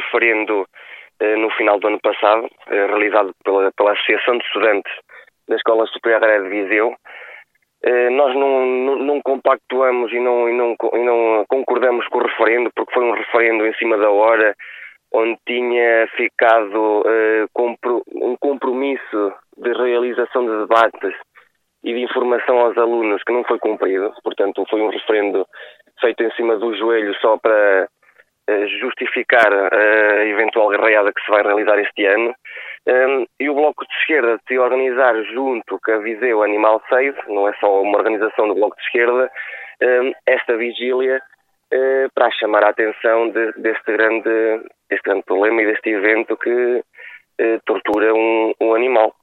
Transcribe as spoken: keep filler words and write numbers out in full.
referendo no final do ano passado, realizado pela, pela Associação de Estudantes da Escola Superior Agrária de Viseu. Nós não, não, não compactuamos e não, e, não, e não concordamos com o referendo, porque foi um referendo em cima da hora, onde tinha ficado uh, um compromisso de realização de debates e de informação aos alunos que não foi cumprido. Portanto, foi um referendo feito em cima do joelho só para uh, justificar a eventual guerreada que se vai realizar este ano. Um, e o Bloco de Esquerda decidiu organizar junto com a Viseu Animal Save, não é só uma organização do Bloco de Esquerda, um, esta vigília uh, para chamar a atenção de, deste, grande, deste grande problema e deste evento que uh, tortura um, um animal.